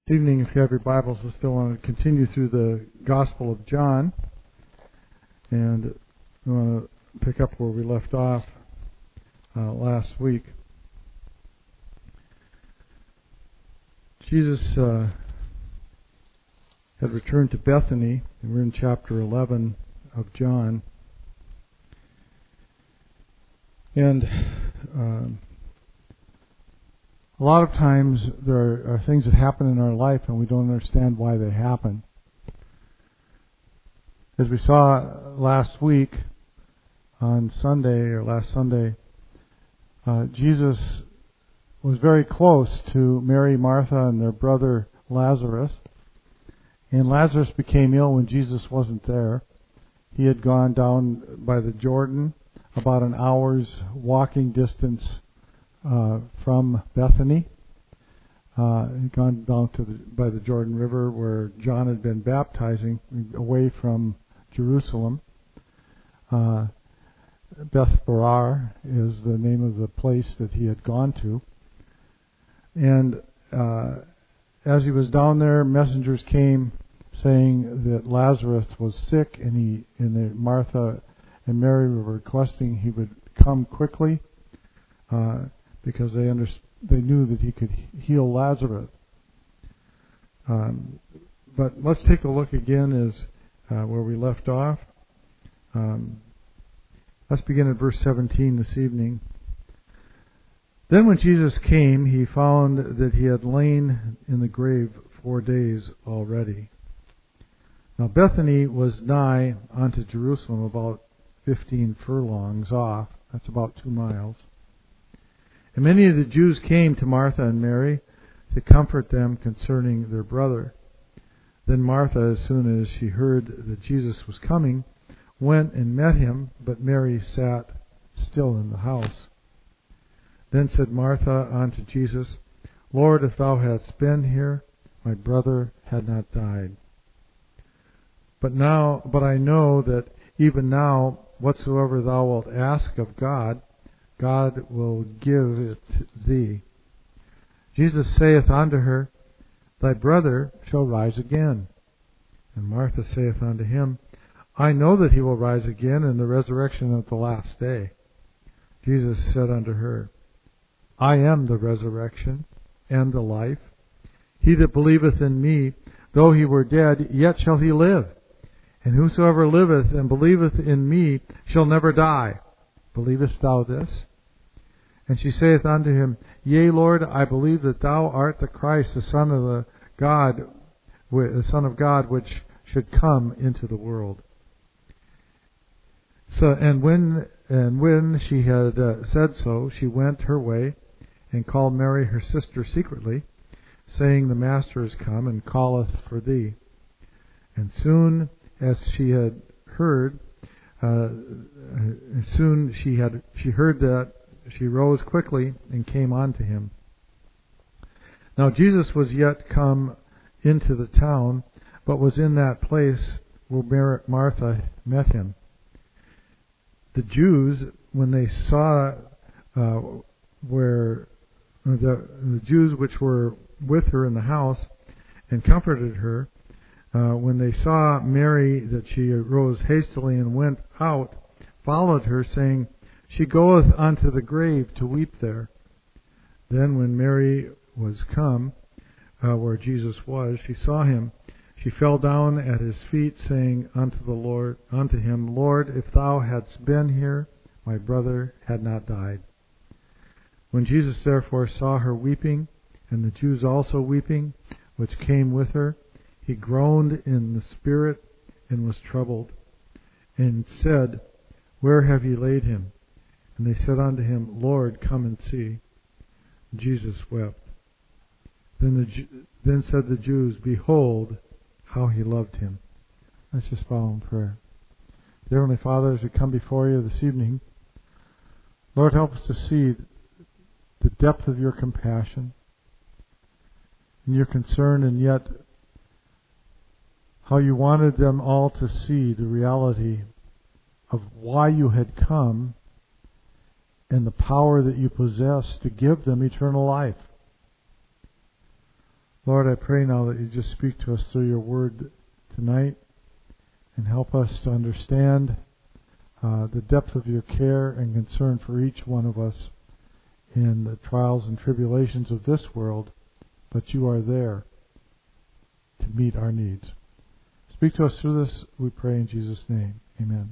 This evening, if you have your Bibles, we still want to continue through the Gospel of John, and we want to pick up where we left off last week. Jesus had returned to Bethany, and we're in chapter 11 of John. And a lot of times there are things that happen in our life and we don't understand why they happen. As we saw last week on Sunday, or last Sunday, Jesus was very close to Mary, Martha, and their brother Lazarus. And Lazarus became ill when Jesus wasn't there. He had gone down by the Jordan, about an hour's walking distance from Bethany. He'd gone down by the Jordan River where John had been baptizing, away from Jerusalem. Beth Barar is the name of the place that he had gone to. And as he was down there, messengers came saying that Lazarus was sick, and that Martha and Mary were requesting he would come quickly, because they knew that he could heal Lazarus. But let's take a look again as where we left off. Let's begin at verse 17 this evening. Then when Jesus came, he found that he had lain in the grave 4 days already. Now Bethany was nigh unto Jerusalem, about 15 furlongs off. That's about 2 miles. And many of the Jews came to Martha and Mary to comfort them concerning their brother. Then Martha, as soon as she heard that Jesus was coming, went and met him, but Mary sat still in the house. Then said Martha unto Jesus, Lord, if thou hadst been here, my brother had not died. But I know that even now, whatsoever thou wilt ask of God, God will give it thee. Jesus saith unto her, Thy brother shall rise again. And Martha saith unto him, I know that he will rise again in the resurrection of the last day. Jesus said unto her, I am the resurrection and the life. He that believeth in me, though he were dead, yet shall he live. And whosoever liveth and believeth in me shall never die. Believest thou this? And she saith unto him, Yea, Lord, I believe that thou art the Christ, the Son of God, which should come into the world. So, and when she had said so, she went her way and called Mary her sister secretly, saying, The Master is come and calleth for thee. And soon as she had heard, she heard that, she rose quickly and came unto him. Now Jesus was yet come into the town, but was in that place where Martha met him. The Jews, when they saw the Jews which were with her in the house and comforted her, when they saw Mary, that she arose hastily and went out, followed her, saying, She goeth unto the grave to weep there. Then when Mary was come where Jesus was, she saw him. She fell down at his feet, saying unto him, Lord, if thou hadst been here, my brother had not died. When Jesus therefore saw her weeping, and the Jews also weeping, which came with her, he groaned in the spirit and was troubled, and said, Where have ye laid him? And they said unto him, Lord, come and see. Jesus wept. Then said the Jews, Behold, how he loved him. Let's just follow in prayer. Dear Heavenly Father, as we come before you this evening, Lord, help us to see the depth of your compassion and your concern, and yet how you wanted them all to see the reality of why you had come and the power that you possess to give them eternal life. Lord, I pray now that you just speak to us through your word tonight and help us to understand the depth of your care and concern for each one of us in the trials and tribulations of this world, but you are there to meet our needs. Speak to us through this, we pray in Jesus' name. Amen.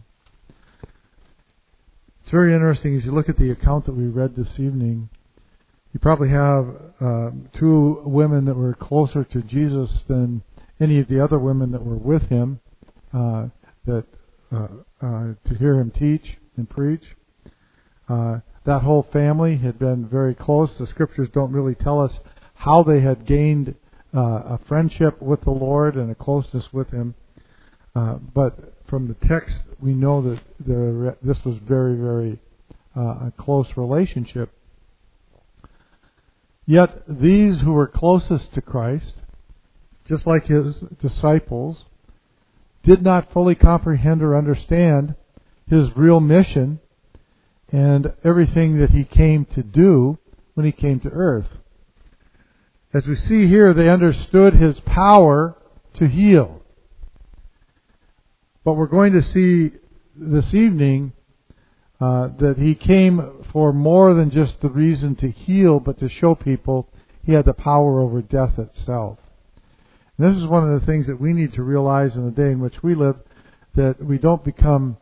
It's very interesting as you look at the account that we read this evening. You probably have two women that were closer to Jesus than any of the other women that were with him to hear him teach and preach. That whole family had been very close. The scriptures don't really tell us how they had gained a friendship with the Lord and a closeness with him. But from the text, we know that this was very, very a close relationship. Yet these who were closest to Christ, just like his disciples, did not fully comprehend or understand his real mission and everything that he came to do when he came to earth. As we see here, they understood his power to heal. But we're going to see this evening that he came for more than just the reason to heal, but to show people he had the power over death itself. And this is one of the things that we need to realize in the day in which we live, that we don't become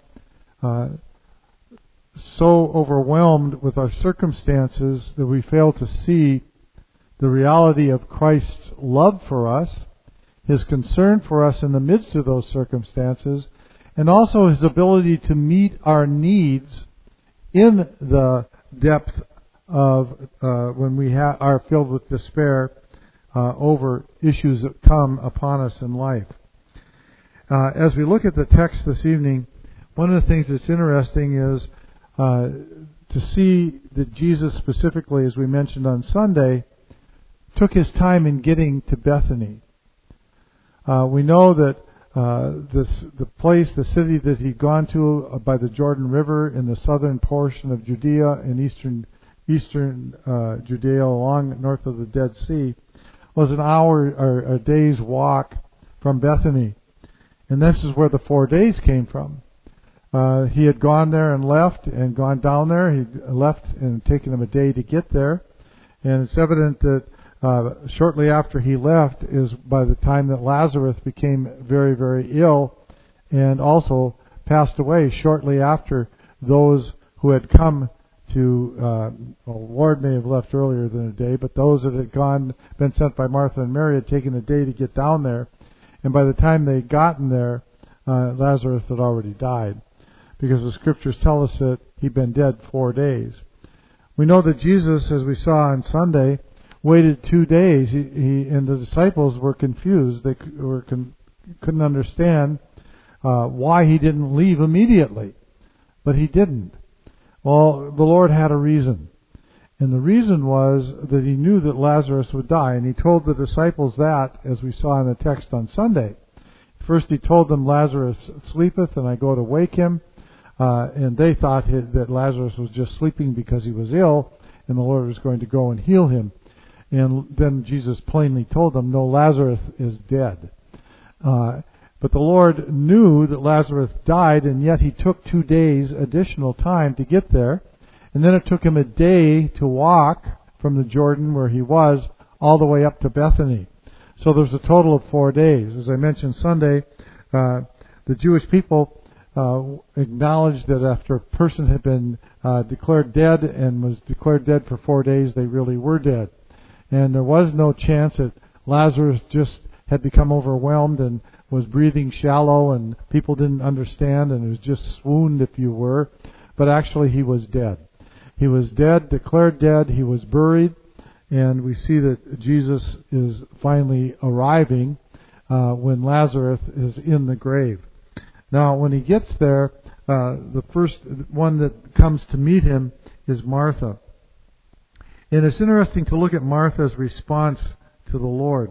so overwhelmed with our circumstances that we fail to see the reality of Christ's love for us, his concern for us in the midst of those circumstances, and also his ability to meet our needs in the depth of when we are filled with despair over issues that come upon us in life. As we look at the text this evening, one of the things that's interesting is to see that Jesus specifically, as we mentioned on Sunday, took his time in getting to Bethany. We know that the city that he'd gone to by the Jordan River in the southern portion of Judea and eastern Judea along north of the Dead Sea was an hour or a day's walk from Bethany. And this is where the 4 days came from. He had gone there and left and gone down there. He left and taken him a day to get there. And it's evident that shortly after he left is by the time that Lazarus became very, very ill and also passed away shortly after those who had come to, the Lord may have left earlier than a day, but those that had been sent by Martha and Mary had taken a day to get down there. And by the time they had gotten there, Lazarus had already died, because the scriptures tell us that he'd been dead 4 days. We know that Jesus, as we saw on Sunday, waited 2 days. He and the disciples were confused. They couldn't understand why he didn't leave immediately. But he didn't. Well, the Lord had a reason. And the reason was that he knew that Lazarus would die. And he told the disciples that, as we saw in the text on Sunday. First he told them, Lazarus sleepeth, and I go to wake him. And they thought that Lazarus was just sleeping because he was ill, and the Lord was going to go and heal him. And then Jesus plainly told them, no, Lazarus is dead. But the Lord knew that Lazarus died, and yet he took 2 days additional time to get there. And then it took him a day to walk from the Jordan where he was all the way up to Bethany. So there's a total of 4 days. As I mentioned Sunday, the Jewish people acknowledged that after a person had been declared dead and was declared dead for 4 days, they really were dead. And there was no chance that Lazarus just had become overwhelmed and was breathing shallow and people didn't understand and it was just swooned, if you were. But actually he was dead. He was dead, declared dead. He was buried. And we see that Jesus is finally arriving when Lazarus is in the grave. Now, when he gets there, the first one that comes to meet him is Martha. And it's interesting to look at Martha's response to the Lord.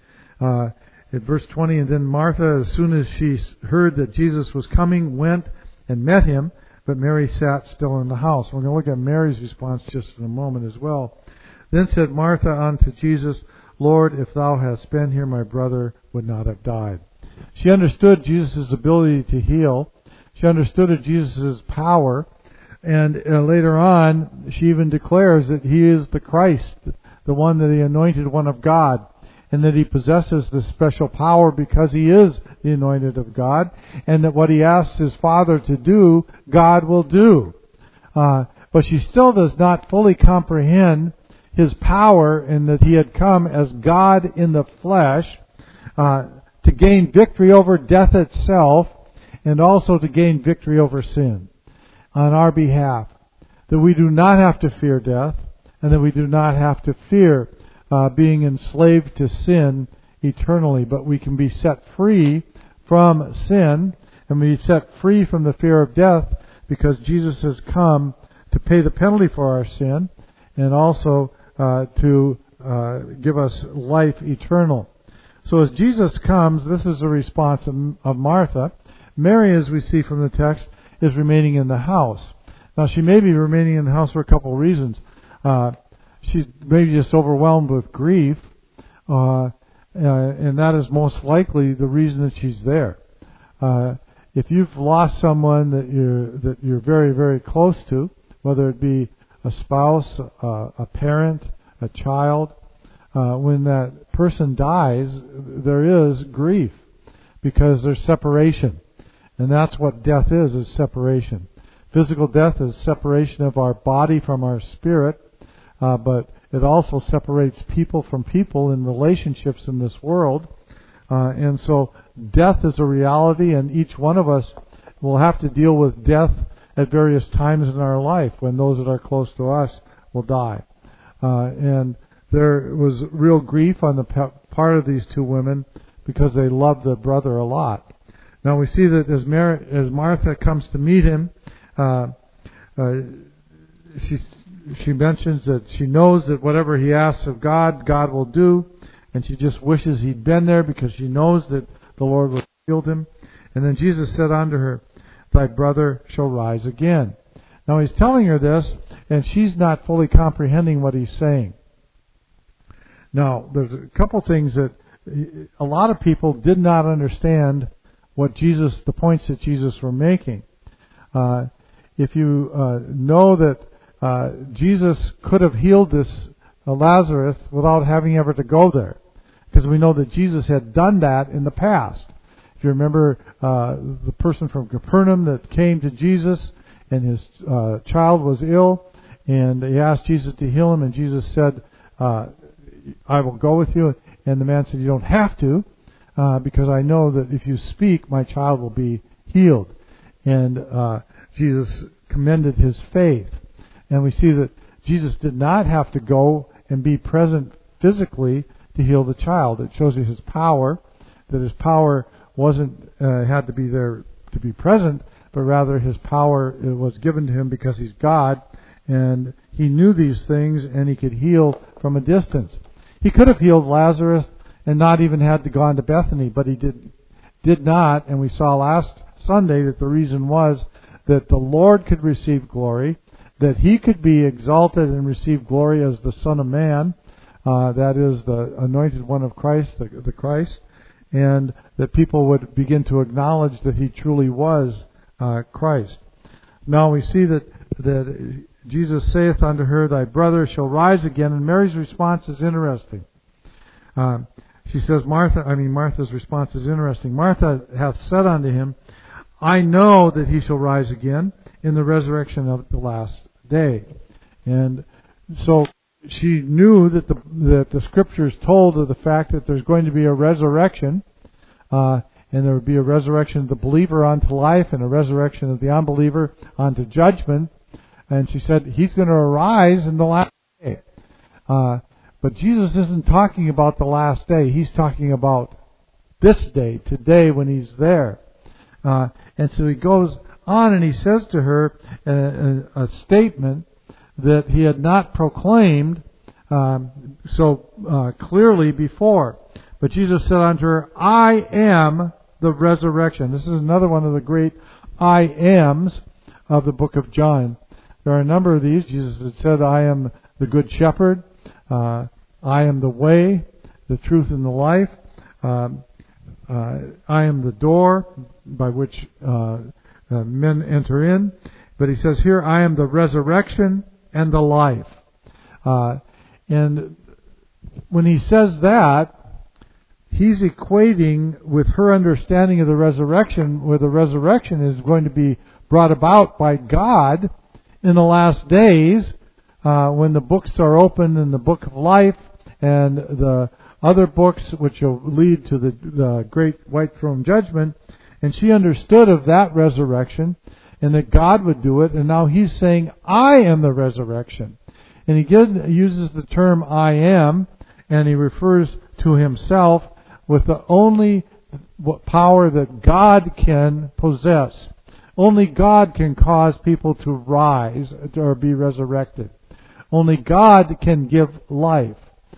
At verse 20, and then Martha, as soon as she heard that Jesus was coming, went and met him, but Mary sat still in the house. We're going to look at Mary's response just in a moment as well. Then said Martha unto Jesus, Lord, if thou hadst been here, my brother would not have died. She understood Jesus' ability to heal. She understood Jesus' power. And later on, she even declares that he is the Christ, the one, that the anointed one of God, and that he possesses this special power because he is the anointed of God, and that what he asks his Father to do, God will do. But she still does not fully comprehend his power, and that he had come as God in the flesh to gain victory over death itself, and also to gain victory over sin on our behalf. That we do not have to fear death, and that we do not have to fear being enslaved to sin eternally, but we can be set free from sin, and be set free from the fear of death, because Jesus has come to pay the penalty for our sin, and also to give us life eternal. So as Jesus comes, this is the response of Martha. Mary, as we see from the text, is remaining in the house. Now, she may be remaining in the house for a couple of reasons. She's maybe just overwhelmed with grief, and that is most likely the reason that she's there. If you've lost someone that you're very, very close to, whether it be a spouse, a parent, a child, when that person dies, there is grief because there's separation. And that's what death is separation. Physical death is separation of our body from our spirit, but it also separates people from people in relationships in this world. And so death is a reality, and each one of us will have to deal with death at various times in our life when those that are close to us will die. And there was real grief on the part of these two women because they loved their brother a lot. Now we see that as Martha comes to meet him, she mentions that she knows that whatever he asks of God, God will do, and she just wishes he'd been there because she knows that the Lord would have healed him. And then Jesus said unto her, thy brother shall rise again. Now he's telling her this, and she's not fully comprehending what he's saying. Now, there's a couple things that a lot of people did not understand the points that Jesus were making. If you know that Jesus could have healed this Lazarus without having ever to go there, because we know that Jesus had done that in the past. If you remember the person from Capernaum that came to Jesus, and his child was ill, and he asked Jesus to heal him, and Jesus said, I will go with you. And the man said, you don't have to, because I know that if you speak, my child will be healed. And Jesus commended his faith. And we see that Jesus did not have to go and be present physically to heal the child. It shows you his power, that his power wasn't had to be there to be present, but rather his power was given to him because he's God, and he knew these things, and he could heal from a distance. He could have healed Lazarus and not even had to go on to Bethany, but he did not, and we saw last Sunday that the reason was that the Lord could receive glory, that he could be exalted and receive glory as the Son of Man, that is the anointed one of Christ, the Christ, and that people would begin to acknowledge that he truly was Christ. Now we see that Jesus saith unto her, thy brother shall rise again, and Mary's response is interesting. She says, Martha's response is interesting. Martha hath said unto him, I know that he shall rise again in the resurrection of the last day. And so she knew that the Scriptures told of the fact that there's going to be a resurrection, and there would be a resurrection of the believer unto life and a resurrection of the unbeliever unto judgment. And she said, he's going to arise in the last day. But Jesus isn't talking about the last day. He's talking about this day, today, when he's there. And so he goes on and he says to her a statement that he had not proclaimed so clearly before. But Jesus said unto her, I am the resurrection. This is another one of the great I ams of the book of John. There are a number of these. Jesus had said, I am the good shepherd. I am the way. the truth, and the life. I am the door by which men enter in. But he says here, I am the resurrection and the life. And when he says that, he's equating with her understanding of the resurrection, where the resurrection is going to be brought about by God in the last days, when the books are opened in the book of life and the other books which will lead to the great white throne judgment. And she understood of that resurrection and that God would do it. And now he's saying, I am the resurrection. And he uses the term I am, and he refers to himself with the only power that God can possess. Only God can cause people to rise or be resurrected. Only God can give life.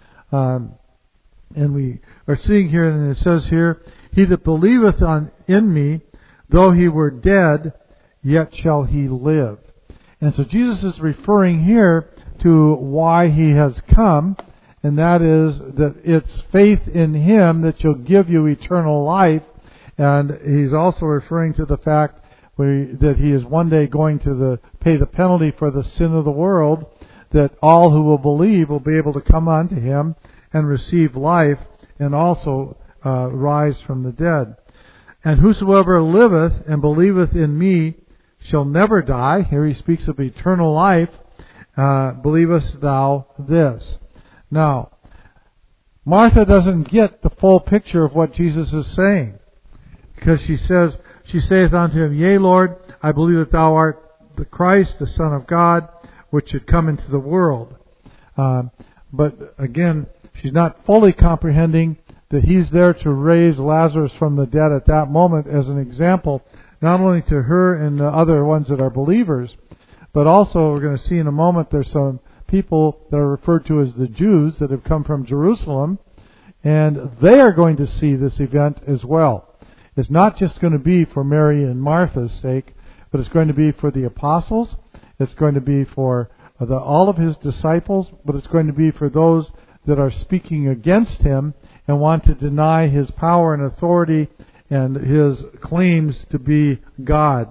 And we are seeing here, and it says here, he that believeth in me, though he were dead, yet shall he live. And so Jesus is referring here to why he has come, and that is that it's faith in him that shall give you eternal life. And he's also referring to the fact that he is one day going to pay the penalty for the sin of the world, that all who will believe will be able to come unto him and receive life, and also rise from the dead. And whosoever liveth and believeth in me shall never die. Here he speaks of eternal life. Believest thou this? Now, Martha doesn't get the full picture of what Jesus is saying, because she saith unto him, Yea, Lord, I believe that thou art the Christ, the Son of God, which should come into the world. But again, she's not fully comprehending that he's there to raise Lazarus from the dead at that moment as an example, not only to her and the other ones that are believers, but also we're going to see in a moment there's some people that are referred to as the Jews that have come from Jerusalem, and they are going to see this event as well. It's not just going to be for Mary and Martha's sake, but it's going to be for the apostles, it's going to be for all of his disciples, but it's going to be for those that are speaking against him and want to deny his power and authority and his claims to be God.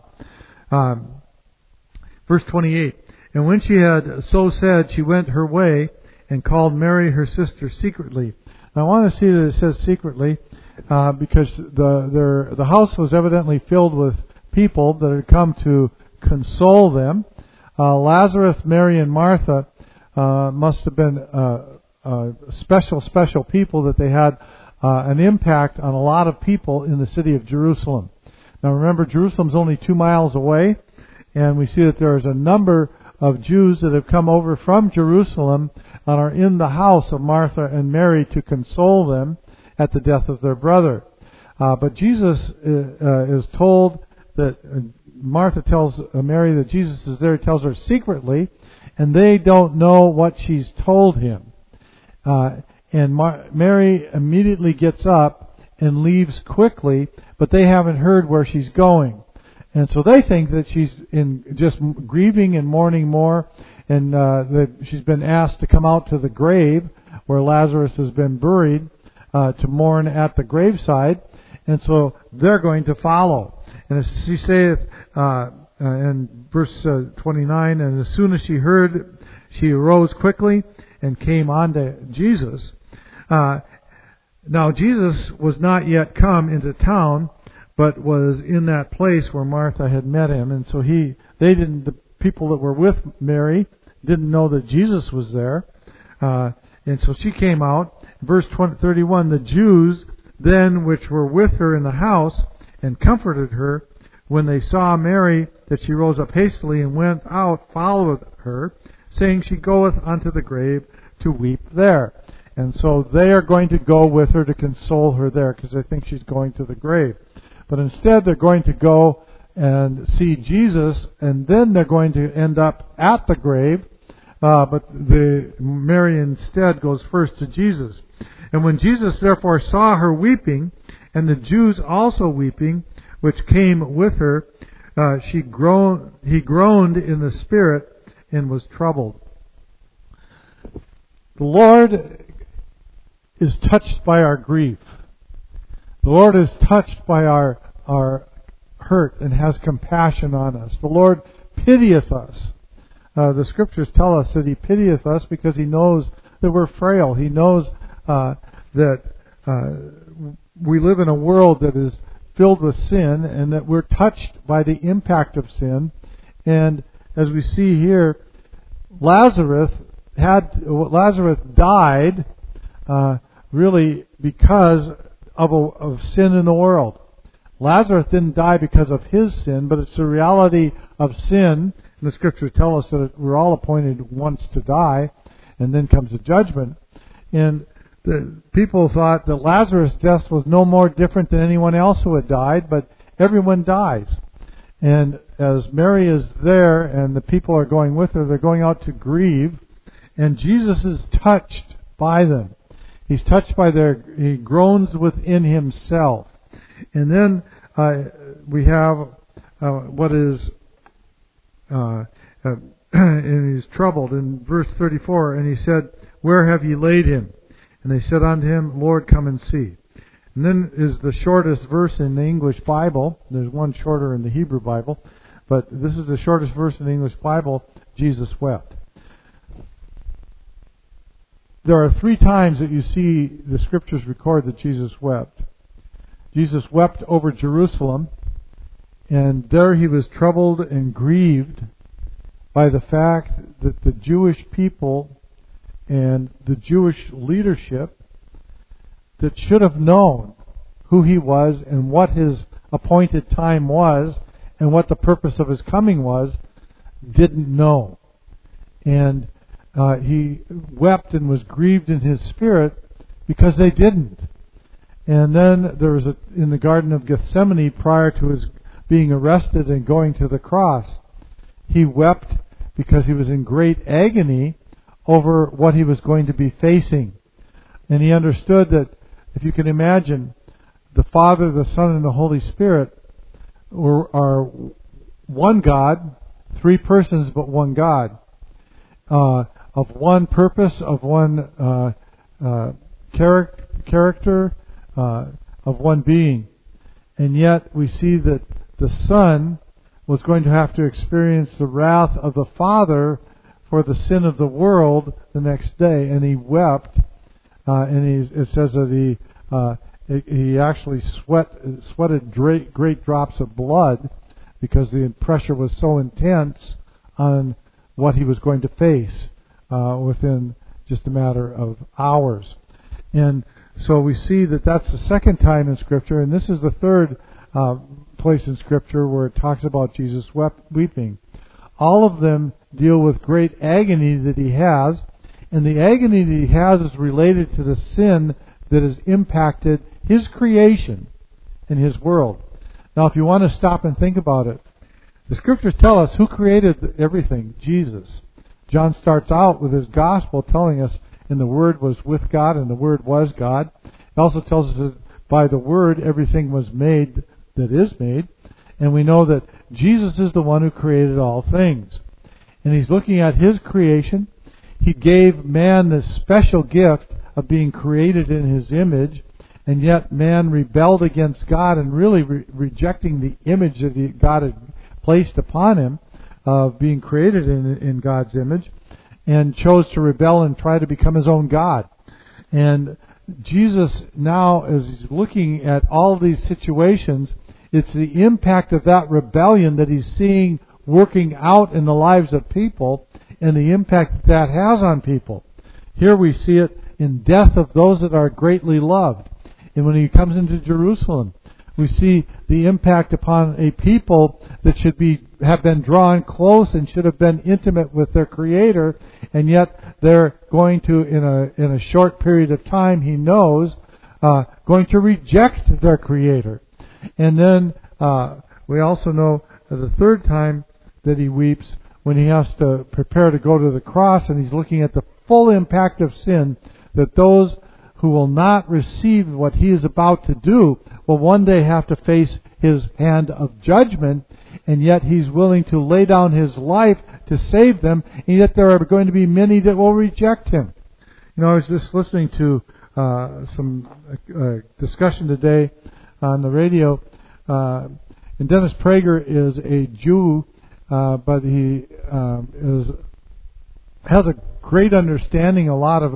Verse 28, And when she had so said, she went her way and called Mary her sister secretly. Now I want to see that it says secretly, because the house was evidently filled with people that had come to console them. Lazarus, Mary, and Martha must have been special people, that they had an impact on a lot of people in the city of Jerusalem. Now remember, Jerusalem's only 2 miles away, and we see that there is a number of Jews that have come over from Jerusalem and are in the house of Martha and Mary to console them at the death of their brother. But Jesus is told that Martha tells Mary that Jesus is there. He tells her secretly, and they don't know what she's told him. And Mary immediately gets up and leaves quickly, but they haven't heard where she's going. And so they think that she's just grieving and mourning more, and that she's been asked to come out to the grave where Lazarus has been buried to mourn at the graveside. And so they're going to follow. And as she saith in verse 29, And as soon as she heard, she arose quickly and came unto Jesus. Now Jesus was not yet come into town, but was in that place where Martha had met him. And so the people that were with Mary didn't know that Jesus was there. And so she came out. Verse 31, The Jews then which were with her in the house and comforted her, when they saw Mary, that she rose up hastily and went out, followed her, saying, She goeth unto the grave to weep there. And so they are going to go with her to console her there, because they think she's going to the grave. But instead they're going to go and see Jesus, and then they're going to end up at the grave. But Mary instead goes first to Jesus. And when Jesus therefore saw her weeping, and the Jews also weeping, which came with her, he groaned in the spirit and was troubled. The Lord is touched by our grief. The Lord is touched by our hurt and has compassion on us. The Lord pitieth us. The Scriptures tell us that He pitieth us because He knows that we're frail. He knows that we live in a world that is filled with sin and that we're touched by the impact of sin. And as we see here, Lazarus died really because of sin in the world. Lazarus didn't die because of his sin, but it's the reality of sin. And the Scriptures tell us that we're all appointed once to die, and then comes the judgment. And the people thought that Lazarus' death was no more different than anyone else who had died, but everyone dies. And as Mary is there and the people are going with her, they're going out to grieve, and Jesus is touched by them. He's touched by he groans within himself. And then we have what is, and he's troubled in verse 34, and he said, "Where have ye laid him?" And they said unto him, "Lord, come and see." And then is the shortest verse in the English Bible. There's one shorter in the Hebrew Bible, but this is the shortest verse in the English Bible. Jesus wept. There are 3 times that you see the Scriptures record that Jesus wept. Jesus wept over Jerusalem, and there he was troubled and grieved by the fact that the Jewish people and the Jewish leadership that should have known who he was and what his appointed time was and what the purpose of his coming was, didn't know. And he wept and was grieved in his spirit because they didn't. And then there was in the Garden of Gethsemane, prior to his being arrested and going to the cross, he wept because he was in great agony over what he was going to be facing. And he understood that, if you can imagine, the Father, the Son, and the Holy Spirit are one God, 3 persons but one God, of one purpose, of one character, of one being. And yet we see that the Son was going to have to experience the wrath of the Father for the sin of the world the next day, and he wept. And it says that he actually sweated great drops of blood because the pressure was so intense on what he was going to face within just a matter of hours. And so we see that that's the second time in Scripture, and this is the third place in Scripture where it talks about Jesus weeping. All of them deal with great agony that he has, and the agony that he has is related to the sin that has impacted his creation and his world. Now, if you want to stop and think about it, the Scriptures tell us who created everything: Jesus. John starts out with his gospel telling us, and the Word was with God, and the Word was God. It also tells us that by the Word everything was made that is made. And we know that Jesus is the one who created all things. And he's looking at his creation. He gave man this special gift of being created in his image, and yet man rebelled against God and really rejecting the image that God had placed upon him of being created in God's image, and chose to rebel and try to become his own God. And Jesus now, as he's looking at all these situations, it's the impact of that rebellion that he's seeing working out in the lives of people, and the impact that has on people. Here we see it in death of those that are greatly loved. And when he comes into Jerusalem, we see the impact upon a people that should have been drawn close and should have been intimate with their Creator, and yet they're going to, in a short period of time, he knows, going to reject their Creator. And then we also know the third time that he weeps, when he has to prepare to go to the cross, and he's looking at the full impact of sin, that those who will not receive what he is about to do will one day have to face his hand of judgment, and yet he's willing to lay down his life to save them, and yet there are going to be many that will reject him. You know, I was just listening to discussion today on the radio. And Dennis Prager is a Jew, but he has a great understanding a lot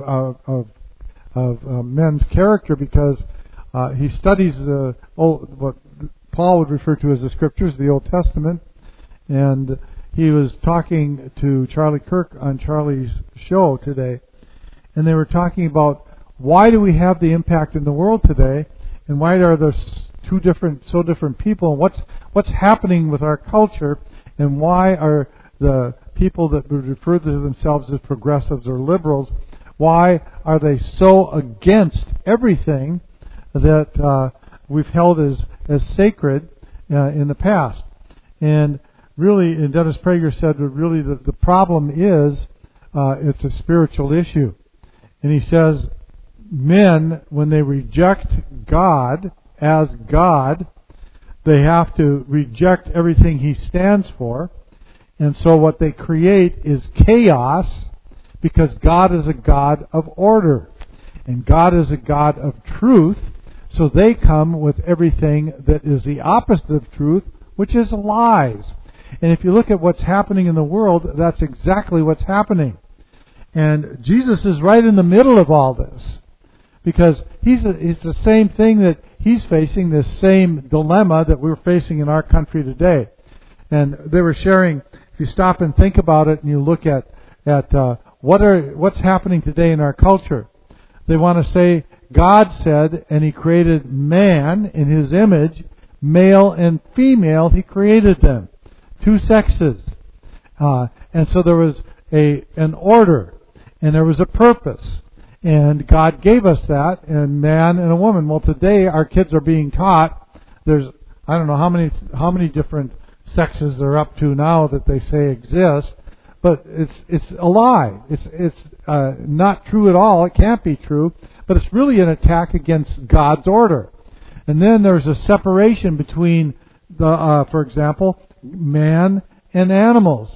of men's character, because he studies what Paul would refer to as the Scriptures, the Old Testament. And he was talking to Charlie Kirk on Charlie's show today, and they were talking about why do we have the impact in the world today, and why are there so different people, and what's happening with our culture, and why are the people that would refer to themselves as progressives or liberals, why are they so against everything that we've held as sacred in the past? And really, and Dennis Prager said that really the problem is it's a spiritual issue. And he says men, when they reject God as God, they have to reject everything He stands for. And so what they create is chaos, because God is a God of order. And God is a God of truth. So they come with everything that is the opposite of truth, which is lies. And if you look at what's happening in the world, that's exactly what's happening. And Jesus is right in the middle of all this, because he's the same thing that he's facing, this same dilemma that we're facing in our country today. And they were sharing, if you stop and think about it and you look at what's happening today in our culture, they want to say God said, and He created man in His image, male and female, He created them. 2 sexes. And so there was an order, and there was a purpose. And God gave us that, and man and a woman. Well, today our kids are being taught, there's, I don't know how many different sexes they're up to now that they say exist, but it's a lie. It's not true at all. It can't be true, but it's really an attack against God's order. And then there's a separation between for example, man and animals.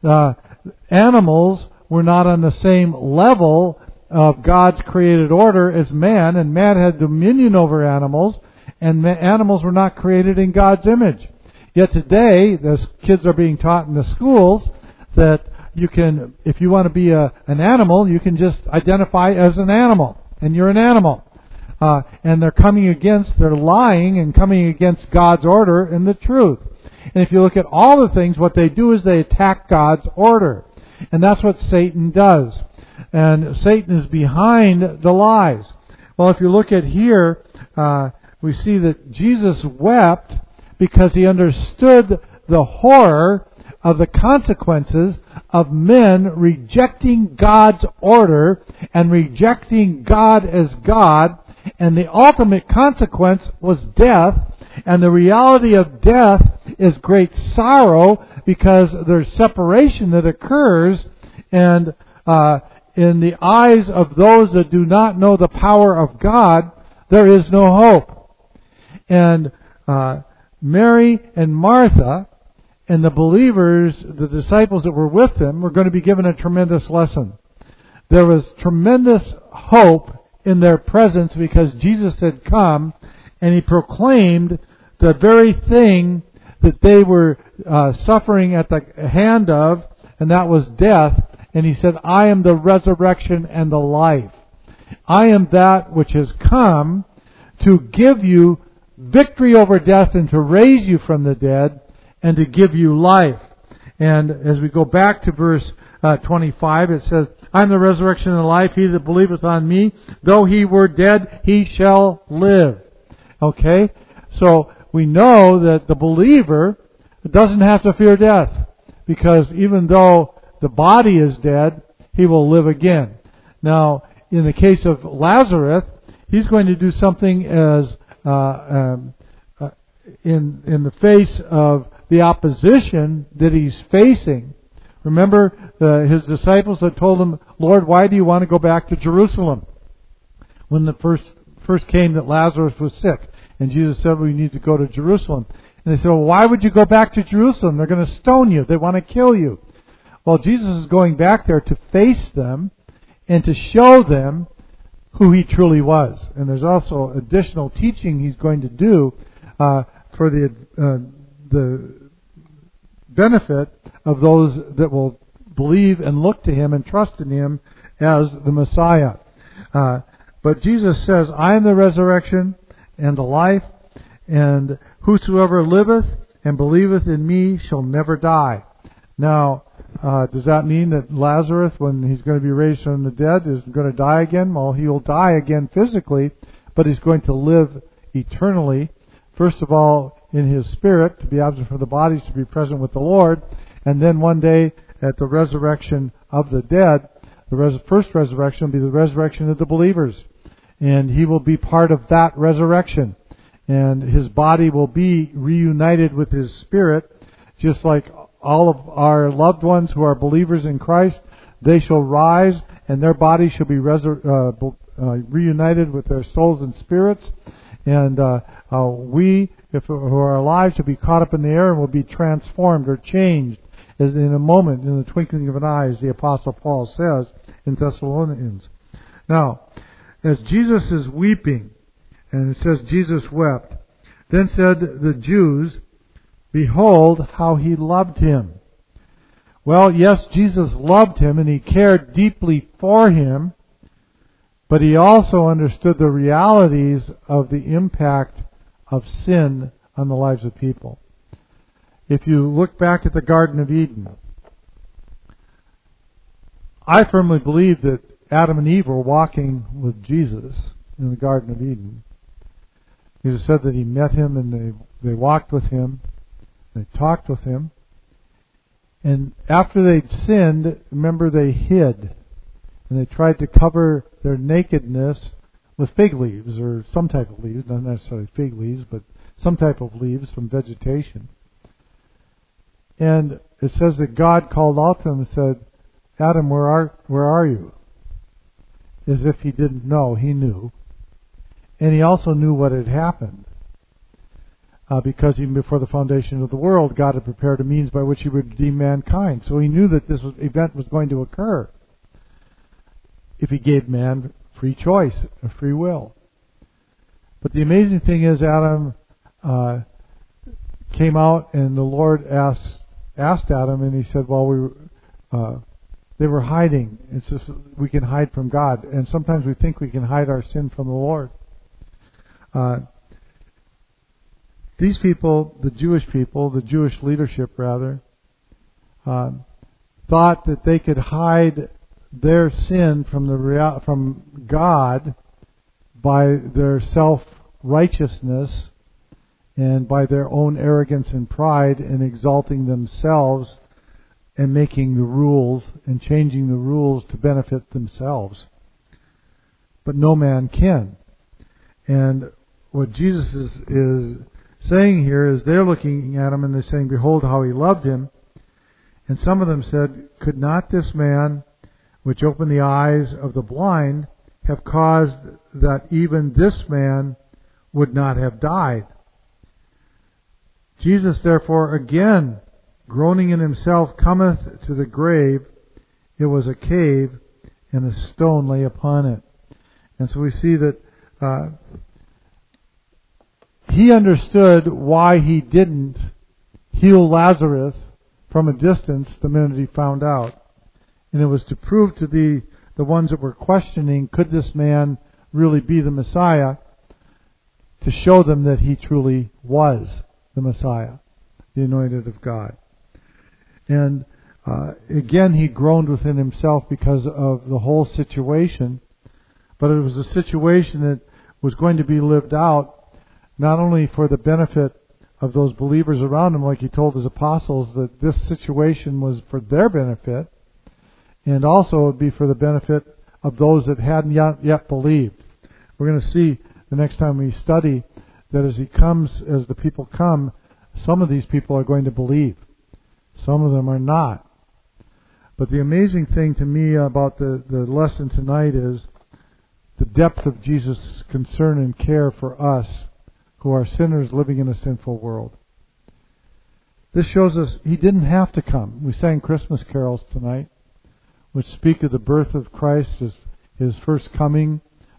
Animals were not on the same level of God's created order as man, and man had dominion over animals, and animals were not created in God's image. Yet today, the kids are being taught in the schools that you can, if you want to be an animal, you can just identify as an animal, and you're an animal. And they're lying and coming against God's order and the truth. And if you look at all the things, what they do is they attack God's order. And that's what Satan does. And Satan is behind the lies. Well, if you look at here, we see that Jesus wept because He understood the horror of the consequences of men rejecting God's order and rejecting God as God. And the ultimate consequence was death. And the reality of death is great sorrow, because there's separation that occurs, and in the eyes of those that do not know the power of God, there is no hope. And Mary and Martha and the believers, the disciples that were with them, were going to be given a tremendous lesson. There was tremendous hope in their presence, because Jesus had come and He proclaimed the very thing that they were suffering at the hand of, and that was death. And He said, I am the resurrection and the life. I am that which has come to give you victory over death and to raise you from the dead and to give you life. And as we go back to verse 25, it says, I am the resurrection and the life. He that believeth on me, though he were dead, he shall live. Okay? So we know that the believer doesn't have to fear death, because even though the body is dead, he will live again. Now, in the case of Lazarus, he's going to do something as in the face of the opposition that he's facing. Remember, his disciples had told him, Lord, why do you want to go back to Jerusalem? When the first came that Lazarus was sick. And Jesus said, we need to go to Jerusalem. And they said, well, why would you go back to Jerusalem? They're going to stone you. They want to kill you. Well, Jesus is going back there to face them and to show them who he truly was. And there's also additional teaching he's going to do for the benefit of those that will believe and look to him and trust in him as the Messiah. But Jesus says, I am the resurrection and the life, and whosoever liveth and believeth in me shall never die. Now, does that mean that Lazarus, when he's going to be raised from the dead, is going to die again? Well, he will die again physically, but he's going to live eternally. First of all, in his spirit, to be absent from the bodies, to be present with the Lord. And then one day, at the resurrection of the dead, the first resurrection will be the resurrection of the believers. And he will be part of that resurrection. And his body will be reunited with his spirit, just like all of our loved ones who are believers in Christ. They shall rise, and their bodies shall be reunited with their souls and spirits. And we, who are alive, shall be caught up in the air and will be transformed or changed as in a moment, in the twinkling of an eye, as the Apostle Paul says in Thessalonians. Now, as Jesus is weeping, and it says Jesus wept, then said the Jews, behold how he loved him. Well, yes, Jesus loved him and he cared deeply for him, but he also understood the realities of the impact of sin on the lives of people. If you look back at the Garden of Eden, I firmly believe that Adam and Eve were walking with Jesus in the Garden of Eden. Jesus said that he met him and they walked with him, they talked with him, and after they'd sinned, remember, they hid, and they tried to cover their nakedness with fig leaves, or some type of leaves, not necessarily fig leaves, but some type of leaves from vegetation. And it says that God called out to them and said, Adam, where are you? As if he didn't know, he knew. And he also knew what had happened. Because even before the foundation of the world, God had prepared a means by which he would redeem mankind. So he knew that this event was going to occur if he gave man free choice, a free will. But the amazing thing is, Adam came out, and the Lord asked Adam, and he said, well, they were hiding. It's just we can hide from God. And sometimes we think we can hide our sin from the Lord. These people, the Jewish leadership rather, thought that they could hide their sin from God by their self-righteousness and by their own arrogance and pride in exalting themselves and making the rules and changing the rules to benefit themselves. But no man can. And what Jesus is saying here is they're looking at him and they're saying, behold how he loved him. And some of them said, could not this man, which opened the eyes of the blind, have caused that even this man would not have died? Jesus therefore again, groaning in himself, cometh to the grave. It was a cave, and a stone lay upon it. And so we see that he understood why he didn't heal Lazarus from a distance the minute he found out. And it was to prove to the ones that were questioning, could this man really be the Messiah, to show them that he truly was the Messiah, the anointed of God. And again, he groaned within himself because of the whole situation. But it was a situation that was going to be lived out not only for the benefit of those believers around him, like he told his apostles that this situation was for their benefit, and also it would be for the benefit of those that hadn't yet believed. We're going to see the next time we study that as the people come, some of these people are going to believe. Some of them are not. But the amazing thing to me about the lesson tonight is the depth of Jesus' concern and care for us who are sinners living in a sinful world. This shows us he didn't have to come. We sang Christmas carols tonight, which speak of the birth of Christ as his first coming,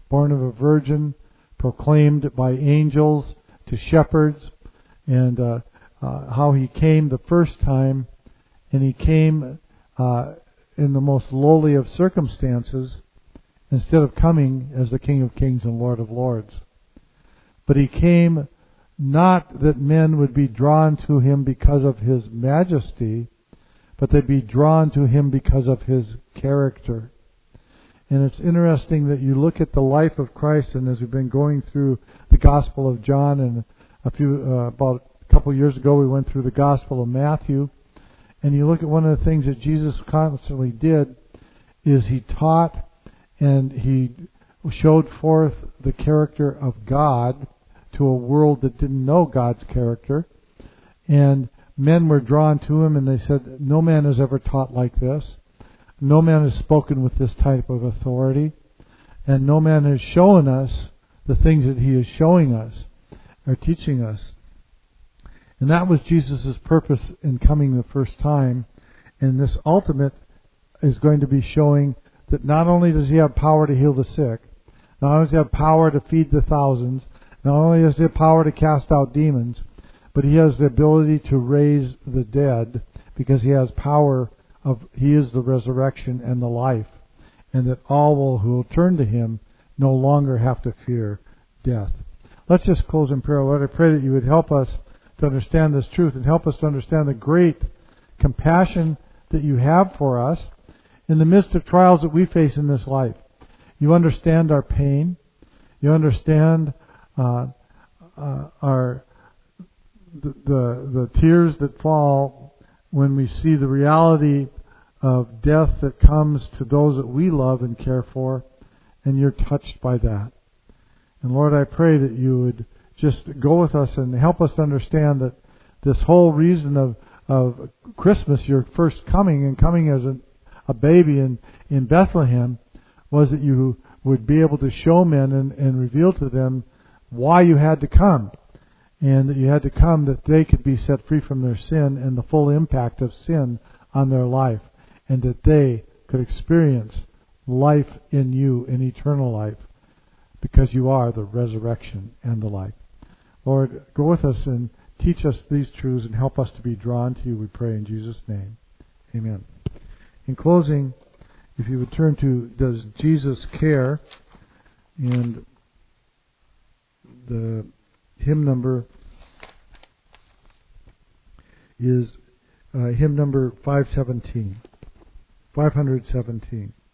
born of a virgin, proclaimed by angels to shepherds, and how he came the first time, and he came in the most lowly of circumstances, instead of coming as the King of Kings and Lord of Lords. But he came not that men would be drawn to him because of his majesty, but they'd be drawn to him because of his character. And it's interesting that you look at the life of Christ, and as we've been going through the Gospel of John, and about a couple of years ago we went through the Gospel of Matthew, and you look at one of the things that Jesus constantly did is he taught and he showed forth the character of God to a world that didn't know God's character. And men were drawn to him, and they said, no man has ever taught like this. No man has spoken with this type of authority. And no man has shown us the things that he is showing us or teaching us. And that was Jesus' purpose in coming the first time. And this ultimate is going to be showing that not only does he have power to heal the sick, not only does he have power to feed the thousands, not only does he have power to cast out demons, but he has the ability to raise the dead, because he has power he is the resurrection and the life, and that all who will turn to him no longer have to fear death. Let's just close in prayer. Lord, I pray that you would help us to understand this truth and help us to understand the great compassion that you have for us in the midst of trials that we face in this life. You understand our pain. You understand the tears that fall when we see the reality of death that comes to those that we love and care for, and you're touched by that. And Lord, I pray that you would just go with us and help us to understand that this whole reason of Christmas, your first coming, and coming as a baby in Bethlehem, was that you would be able to show men and reveal to them why you had to come. And that you had to come that they could be set free from their sin and the full impact of sin on their life. And that they could experience life in you, in eternal life. Because you are the resurrection and the life. Lord, go with us and teach us these truths and help us to be drawn to you, we pray in Jesus' name. Amen. In closing, if you would turn to Does Jesus Care? And the hymn number is hymn number 517.